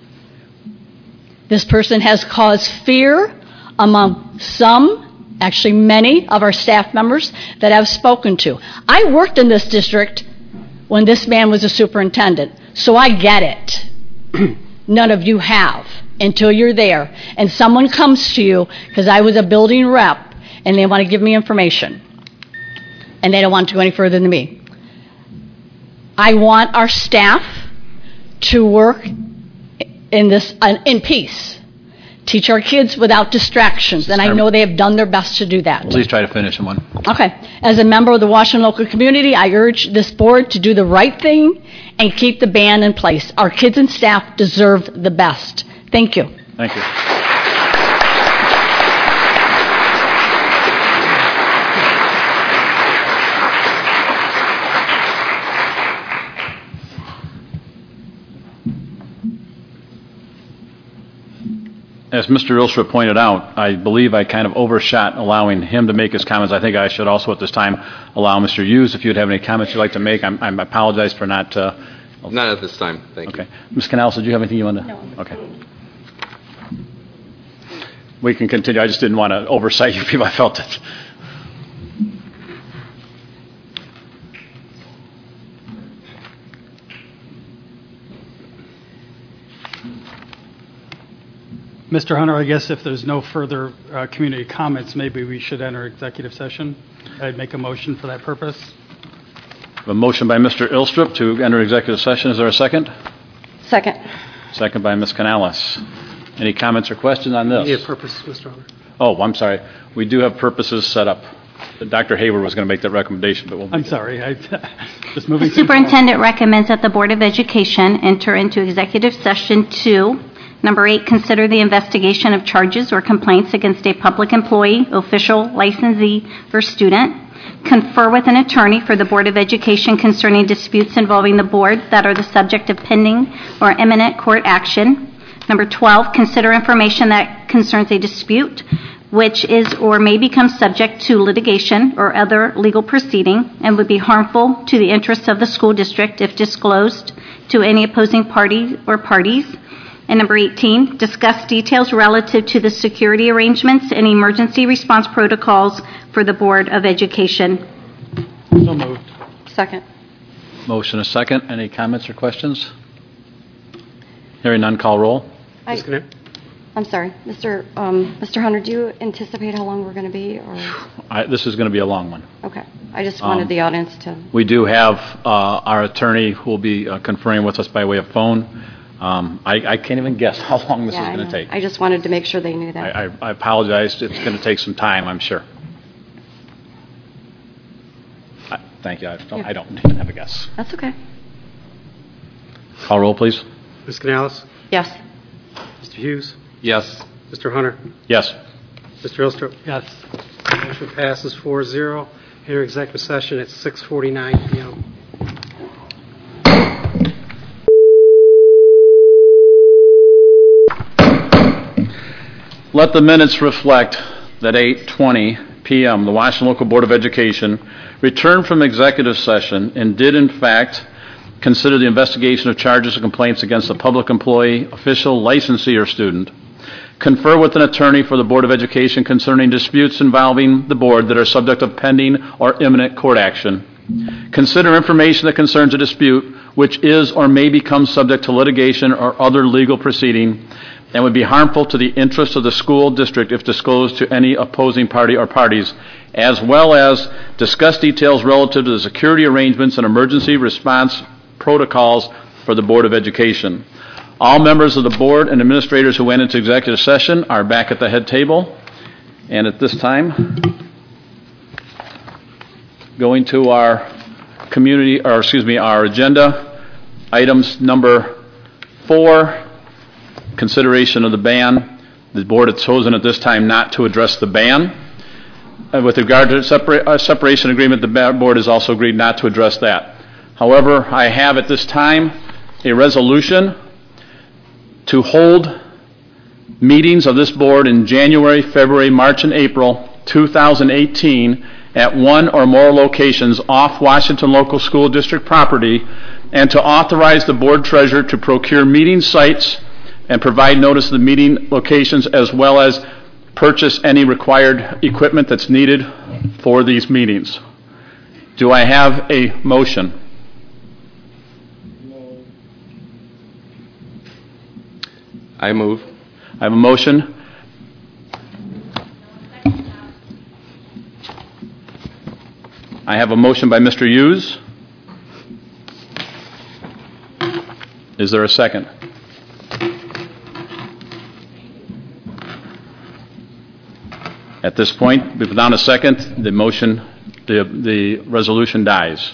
This person has caused fear among some, actually many, of our staff members that I've spoken to. I worked in this district when this man was a superintendent, so I get it. None of you have until you're there. And someone comes to you, because I was a building rep, and they want to give me information. And they don't want to go any further than me. I want our staff to work in peace. Teach our kids without distractions, and I know they have done their best to do that. Please try to finish in one. Okay. As a member of the Washington local community, I urge this board to do the right thing and keep the ban in place. Our kids and staff deserve the best. Thank you. Thank you. As Mr. Ilstrup pointed out, I believe I kind of overshot allowing him to make his comments. I think I should also at this time allow Mr. Hughes, if you'd have any comments you'd like to make. I apologize for not... Not at this time. Thank you. Okay. Ms. Canales, did you have anything you wanted to... No. Okay. We can continue. I just didn't want to oversight you people. I felt it. Mr. Hunter, I guess if there's no further community comments, maybe we should enter executive session. I'd make a motion for that purpose. A motion by Mr. Ilstrup to enter executive session. Is there a second? Second. Second by Ms. Canales. Any comments or questions on this? Yeah, purpose, Mr. Hunter. Oh, I'm sorry. We do have purposes set up. Dr. Hayward was going to make that recommendation, but we'll... I'm sorry. I just moving. The superintendent recommends that the Board of Education enter into executive session 2. Number 8, consider the investigation of charges or complaints against a public employee, official, licensee, or student. Confer with an attorney for the Board of Education concerning disputes involving the board that are the subject of pending or imminent court action. Number 12, consider information that concerns a dispute which is or may become subject to litigation or other legal proceeding and would be harmful to the interests of the school district if disclosed to any opposing party or parties. And number 18, discuss details relative to the security arrangements and emergency response protocols for the Board of Education. So moved. Second. Motion a second. Any comments or questions? Hearing none, call roll. I'm sorry. Mr. Hunter, do you anticipate how long we're going to be? Or? This is going to be a long one. Okay. I just wanted the audience to... We do have our attorney who will be conferring with us by way of phone. I can't even guess how long this is going to take. I just wanted to make sure they knew that. I apologize. It's going to take some time, I'm sure. Thank you. I don't even have a guess. That's okay. Call roll, please. Ms. Canales? Yes. Mr. Hughes? Yes. Mr. Hunter? Yes. Mr. Ilstrup? Yes. Motion passes 4-0. Enter executive session at 6:49 p.m. Let the minutes reflect that 8:20 p.m. the Washington Local Board of Education returned from executive session and did in fact consider the investigation of charges and complaints against a public employee, official, licensee, or student. confer with an attorney for the Board of Education concerning disputes involving the board that are subject of pending or imminent court action. Consider information that concerns a dispute which is or may become subject to litigation or other legal proceeding and would be harmful to the interests of the school district if disclosed to any opposing party or parties, as well as discuss details relative to the security arrangements and emergency response protocols for the Board of Education. All members of the board and administrators who went into executive session are back at the head table. And at this time, going to our our agenda, items number 4, consideration of the ban. The board has chosen at this time not to address the ban. With regard to separation agreement, the board has also agreed not to address that. However, I have at this time a resolution to hold meetings of this board in January, February, March, and April 2018 at one or more locations off Washington Local School District property, and to authorize the board treasurer to procure meeting sites and provide notice of the meeting locations, as well as purchase any required equipment that's needed for these meetings. Do I have a motion? I move. I have a motion. I have a motion by Mr. Hughes. Is there a second? At this point, without a second, the motion, the resolution dies.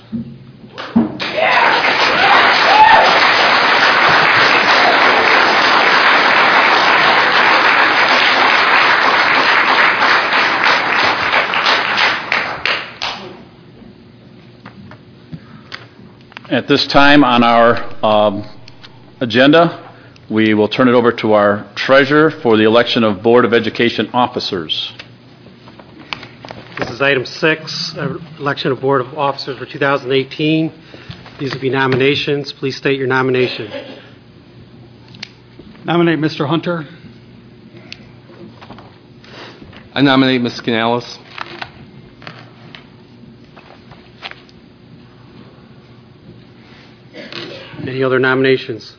At this time on our agenda, we will turn it over to our treasurer for the election of Board of Education officers. This is item 6, election of Board of Officers for 2018. These will be nominations. Please state your nomination. Nominate Mr. Hunter. I nominate Ms. Canales. Any other nominations?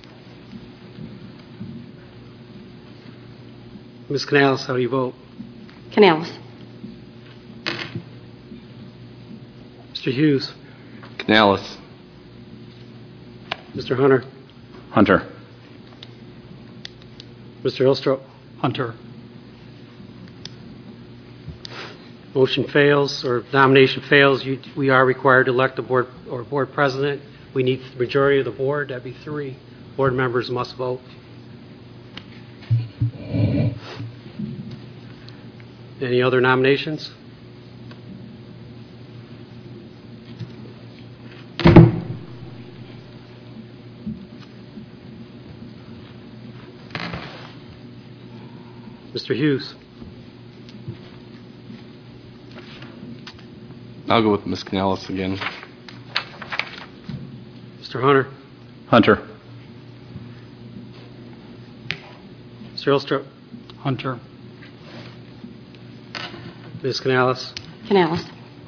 Ms. Canales, how do you vote? Canales. Mr. Hughes. Canales. Mr. Hunter. Hunter. Mr. Ilstrup. Hunter. Motion fails, or nomination fails. We are required to elect a board or board president. We need the majority of the board. That'd be 3. Board members must vote. Any other nominations? Mr. Hughes. I'll go with Ms. Canales again. Mr. Hunter. Hunter. Mr. Ilstrup. Hunter. Ms. Canales. Canales.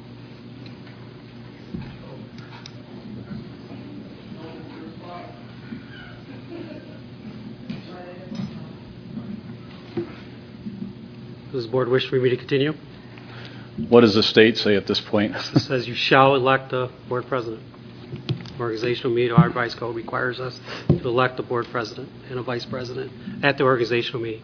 Does the board wish for me to continue? What does the state say at this point? It says you shall elect a board president. Organizational meeting, our advice code requires us to elect a board president and a vice president at the organizational meeting.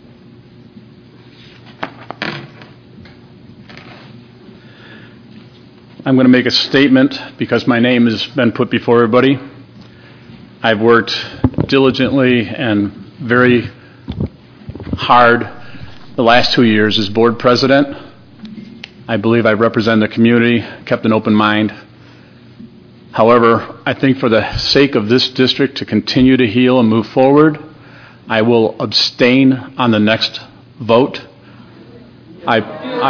I'm going to make a statement because my name has been put before everybody. I've worked diligently and very hard the last 2 years as board president. I believe I represent the community, kept an open mind. However, I think for the sake of this district to continue to heal and move forward, I will abstain on the next vote. I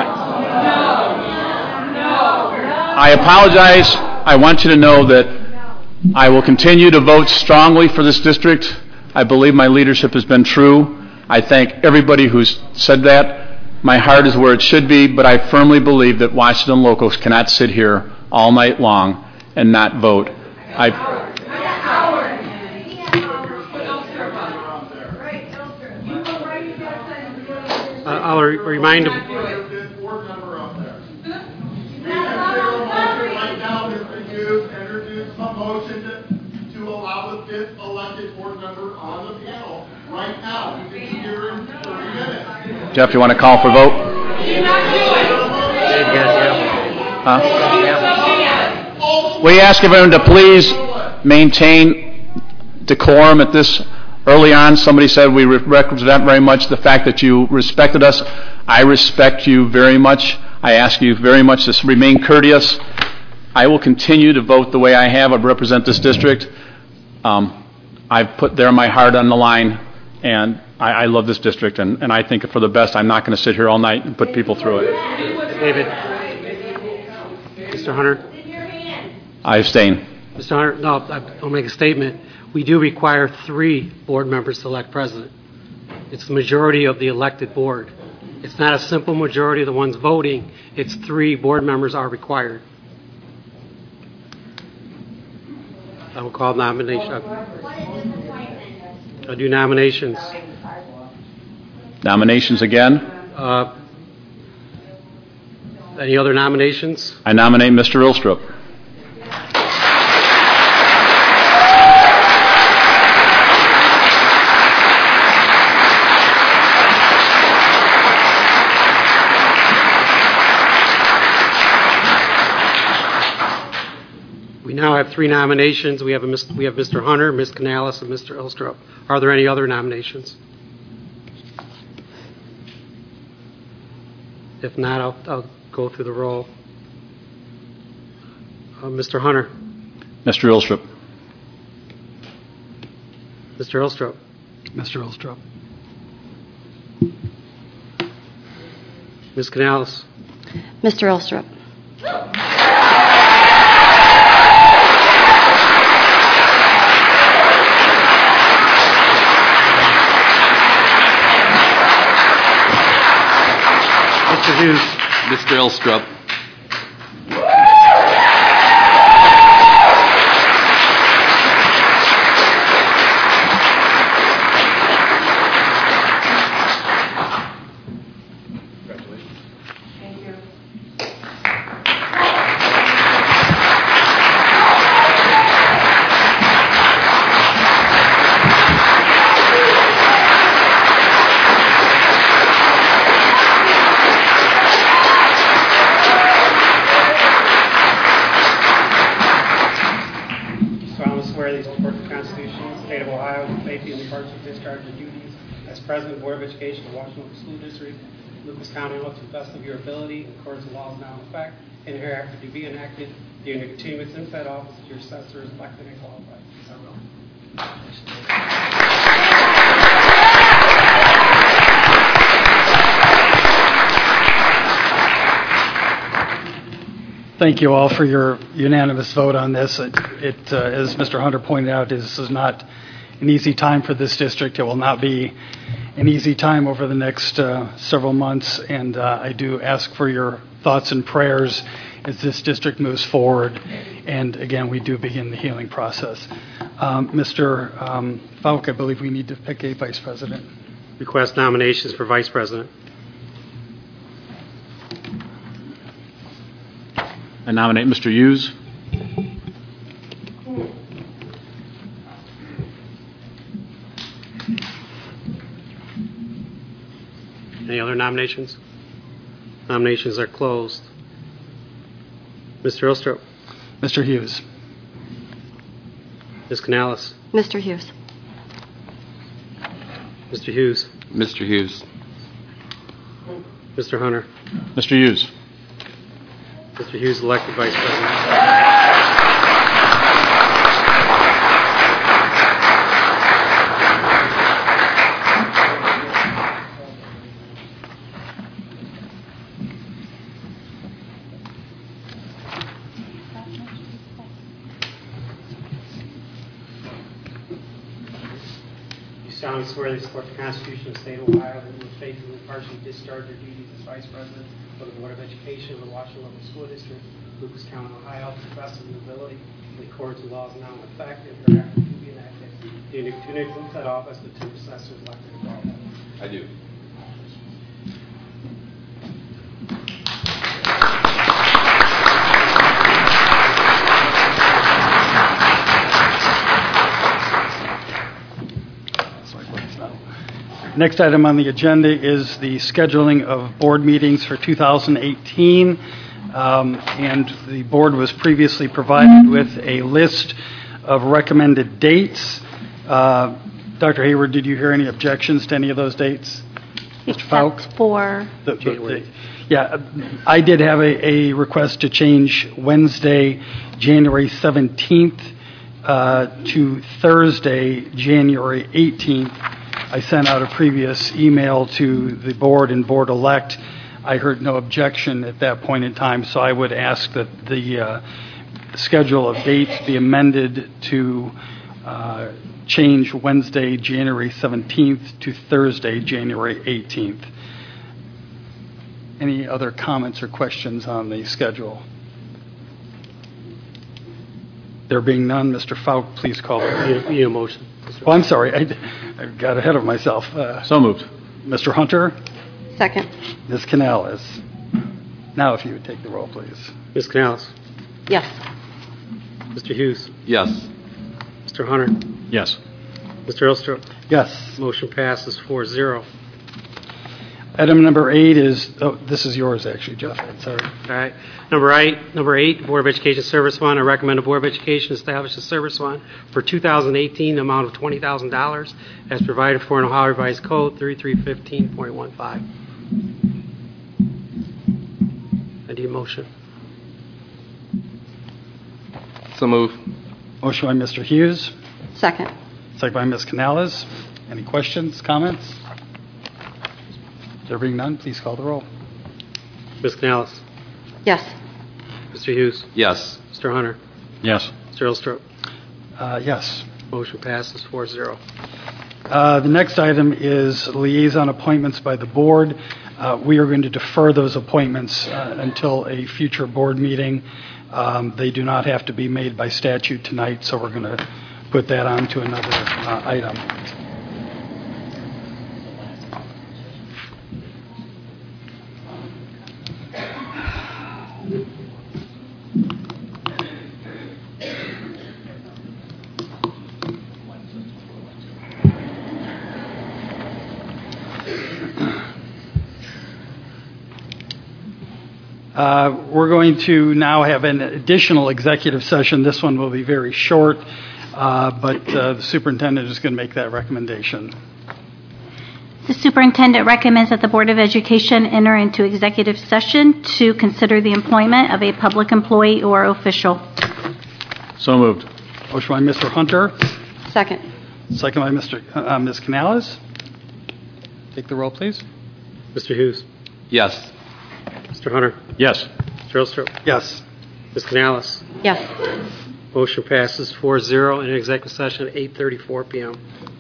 apologize. I want you to know that I will continue to vote strongly for this district. I believe my leadership has been true. I thank everybody who's said that. My heart is where it should be, but I firmly believe that Washington locals cannot sit here all night long and not vote. I'll remind them. Introduce a motion to allow the fifth elected board member on the panel right now. You can be here in 30 minutes. Jeff, you want to call for vote? We ask everyone to please maintain decorum at this early on. Somebody said we represent very much the fact that you respected us. I respect you very much. I ask you very much to remain courteous. I will continue to vote the way I have. I represent this district. I've put there my heart on the line, and I love this district, and I think for the best. I'm not going to sit here all night and put people through it. David. Mr. Hunter. I abstain. Mr. Hunter, no, I'll make a statement. We do require 3 board members to elect president. It's the majority of the elected board. It's not a simple majority of the ones voting. It's 3 board members are required. I will call nomination. I'll do nominations. Nominations again? Any other nominations? I nominate Mr. Ilstrup. We now have 3 nominations. We have Mr. Hunter, Ms. Canales, and Mr. Ilstrup. Are there any other nominations? If not, I'll go through the roll. Mr. Hunter. Mr. Ilstrup. Mr. Ilstrup. Mr. Ilstrup. Ms. Canales. Mr. Ilstrup. Mr. Hughes. Mr. Ilstrup. President of the Board of Education of the Washington School District, Lucas County, to the best of your ability, in accordance with laws now in effect, and hereafter to be enacted during the continuance in said office as your successor is elected and qualified. I will. Thank you all for your unanimous vote on this. As Mr. Hunter pointed out, this is not an easy time for this district. It will not be an easy time over the next several months, and I do ask for your thoughts and prayers as this district moves forward, and again, we do begin the healing process. Mr. Falk, I believe we need to pick a vice president. Request nominations for vice president. I nominate Mr. Hughes. Any other nominations? Nominations are closed. Mr. Ilstrup. Mr. Hughes. Ms. Canales. Mr. Hughes. Mr. Hughes. Mr. Hughes. Mr. Hunter. Mr. Hughes. Mr. Hughes, elected vice president. solemnly swear to support the Constitution of the State of Ohio, and will faithfully and impartially discharge their duties as Vice President of the Board of Education of the Washington Local School District, Lucas County, Ohio, to the best of my ability, in accordance with laws now in effect, and hereafter to be enacted. Do you include that office the two assessors elected to qualify? I do. Next item on the agenda is the scheduling of board meetings for 2018. And the board was previously provided with a list of recommended dates. Dr. Hayward, did you hear any objections to any of those dates? Mr. Falk? For Yeah, I did have a request to change Wednesday, January 17th to Thursday, January 18th. I sent out a previous email to the board and board-elect. I heard no objection at that point in time, so I would ask that the schedule of dates be amended to change Wednesday, January 17th to Thursday, January 18th. Any other comments or questions on the schedule? There being none, Mr. Falk, please call it. You need a motion. Oh, I'm sorry. I got ahead of myself. So moved. Mr. Hunter? Second. Ms. Canales? Now if you would take the roll, please. Ms. Canales? Yes. Mr. Hughes? Yes. Mr. Hunter? Yes. Mr. Ilstrup? Yes. Motion passes 4-0. Item number 8 is, this is yours actually, Jeff. Sorry. All right. Number eight, Board of Education Service Fund. I recommend the Board of Education establish a service fund for 2018, the amount of $20,000 as provided for in Ohio Revised Code 3315.15. I need a motion. So move. Motion by Mr. Hughes. Second. Second by Ms. Canales. Any questions, comments? There being none, please call the roll. Ms. Canales? Yes. Mr. Hughes? Yes. Mr. Hunter? Yes. Mr. Ilstrup? Yes. Motion passes 4-0. The next item is liaison appointments by the board. We are going to defer those appointments until a future board meeting. They do not have to be made by statute tonight, so we're going to put that on to another item. We're going to now have an additional executive session. This one will be very short, but the superintendent is going to make that recommendation. The superintendent recommends that the Board of Education enter into executive session to consider the employment of a public employee or official. So moved. Motion by Mr. Hunter. Second. Second by Ms. Canales. Take the roll, please. Mr. Hughes? Yes. Mr. Hunter? Yes. Mr. Ilstrup? Yes. Ms. Canales? Yes. Motion passes 4-0 in executive session at 8:34 p.m.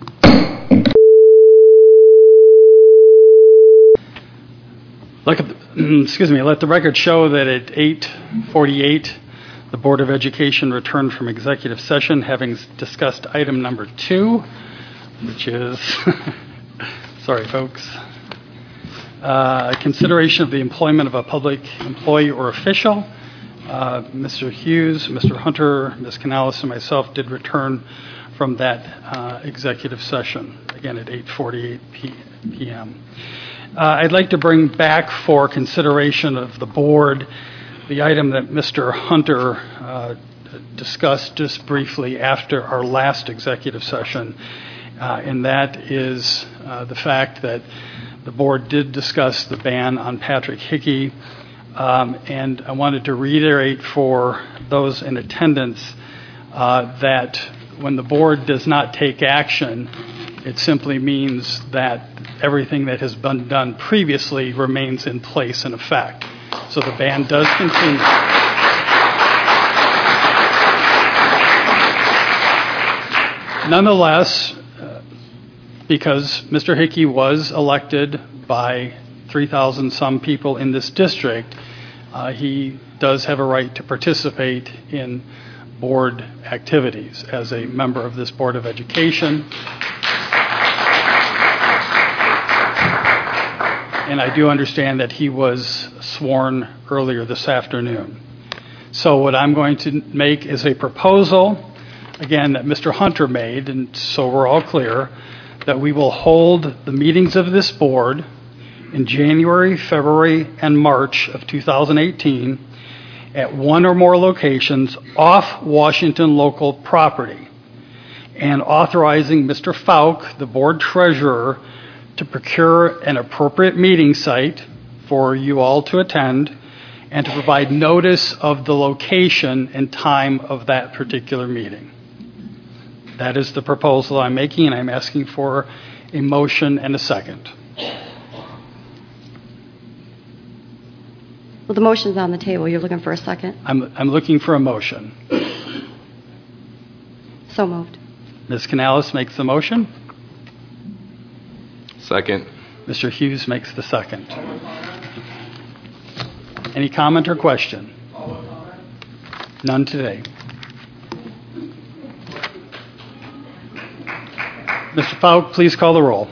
Let the record show that at 8:48, the Board of Education returned from executive session, having discussed item number 2, which is, sorry folks, consideration of the employment of a public employee or official. Mr. Hughes, Mr. Hunter, Ms. Canales, and myself did return from that executive session, again at 8:48 p.m. I'd like to bring back for consideration of the board the item that Mr. Hunter discussed just briefly after our last executive session, and that is the fact that the board did discuss the ban on Patrick Hickey, and I wanted to reiterate for those in attendance that when the board does not take action, it simply means that everything that has been done previously remains in place in effect. So the ban does continue. Nonetheless, because Mr. Hickey was elected by 3,000 some people in this district, he does have a right to participate in board activities as a member of this Board of Education. And I do understand that he was sworn earlier this afternoon. So what I'm going to make is a proposal, again, that Mr. Hunter made, and so we're all clear, that we will hold the meetings of this board in January, February, and March of 2018 at one or more locations off Washington local property, and authorizing Mr. Falk, the board treasurer, to procure an appropriate meeting site for you all to attend and to provide notice of the location and time of that particular meeting. That is the proposal I'm making, and I'm asking for a motion and a second. Well, the motion's on the table. You're looking for a second? I'm looking for a motion. So moved. Ms. Canales makes the motion. Second. Mr. Hughes makes the second. Any comment or question? None today. Mr. Falk, please call the roll.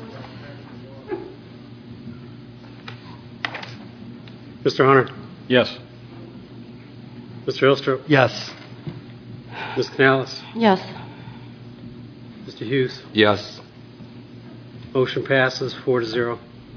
Mr. Hunter? Yes. Mr. Ilstrup? Yes. Ms. Canales? Yes. Mr. Hughes? Yes. Motion passes 4-0.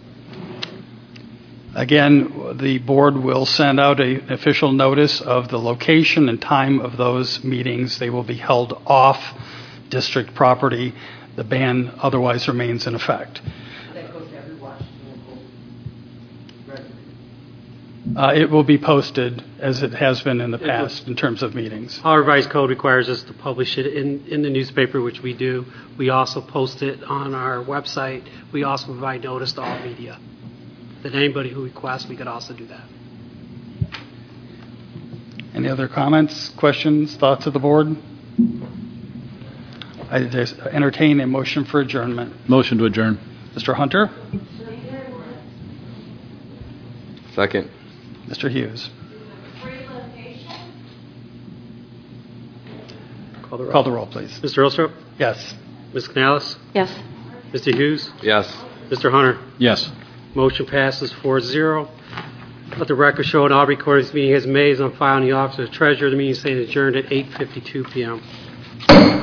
Again, the board will send out an official notice of the location and time of those meetings. They will be held off district property. The ban otherwise remains in effect. That goes to every Washington resident. It will be posted as it has been in the past in terms of meetings. Our revised code requires us to publish it in the newspaper, which we do. We also post it on our website. We also provide notice to all media. That anybody who requests, we could also do that. Any other comments, questions, thoughts of the board? I entertain a motion for adjournment. Motion to adjourn. Mr. Hunter? Second. Mr. Hughes? Call the roll, please. Mr. Ilstrup? Yes. Ms. Canales? Yes. Mr. Hughes? Yes. Mr. Hunter? Yes. Motion passes 4-0. Let the record show an all recorded this meeting has made on file in the office of the treasurer. The meeting is adjourned at 8:52 p.m.